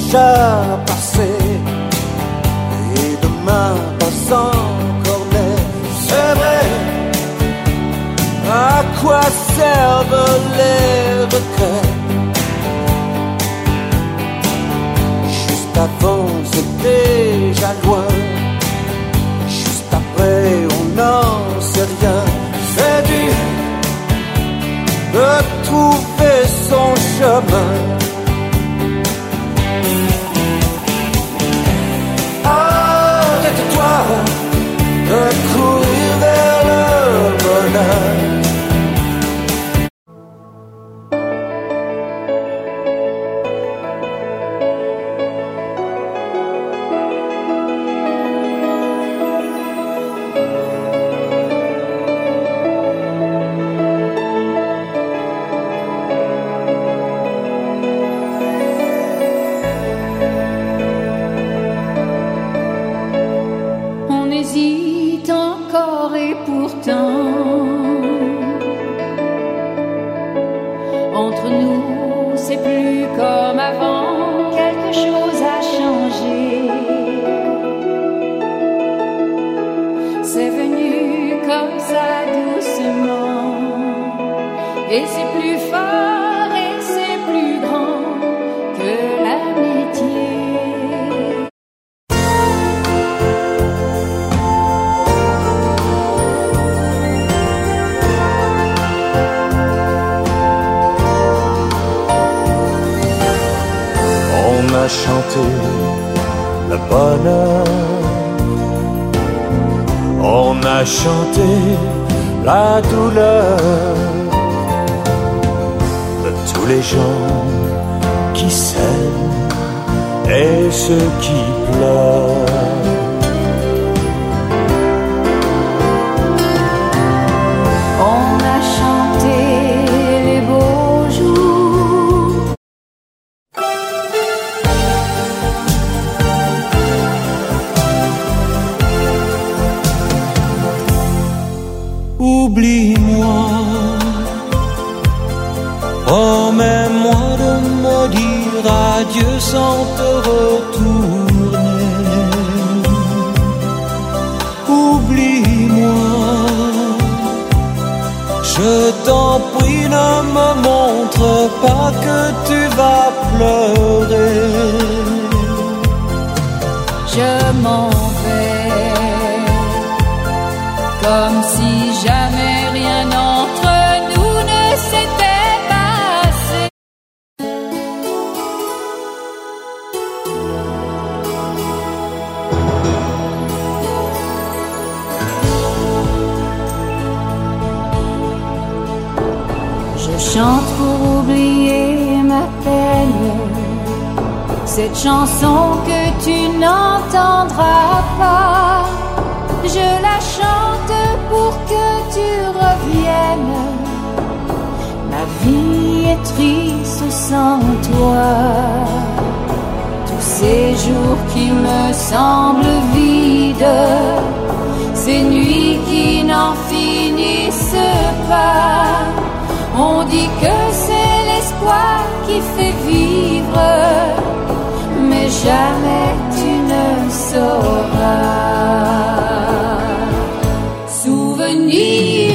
déjà passé, et demain pas encore né. C'est vrai, à quoi servent les regrets? Juste avant c'est déjà loin, juste après on n'en sait rien. C'est dur de trouver son chemin. Arrête-toi de courir vers le bonheur. Et c'est plus fort et c'est plus grand que l'amitié. On a chanté le bonheur, on a chanté la douleur de tous les gens qui s'aiment et ceux qui pleurent. On a chanté les beaux jours. Oublie-moi, promets-moi de me dire adieu sans te retourner. Oublie-moi, je t'en prie, ne me montre pas que tu vas pleurer. Je m'en vais, comme si jamais rien entre nous ne s'était passé. Je chante pour oublier ma peine, cette chanson que tu n'entendras pas. Je la chante pour que tu reviennes. Ma vie est triste sans toi. Tous ces jours qui me semblent vides, ces nuits qui n'en finissent pas. On dit que c'est l'espoir qui fait vivre, mais jamais tu ne sauras. Souvenir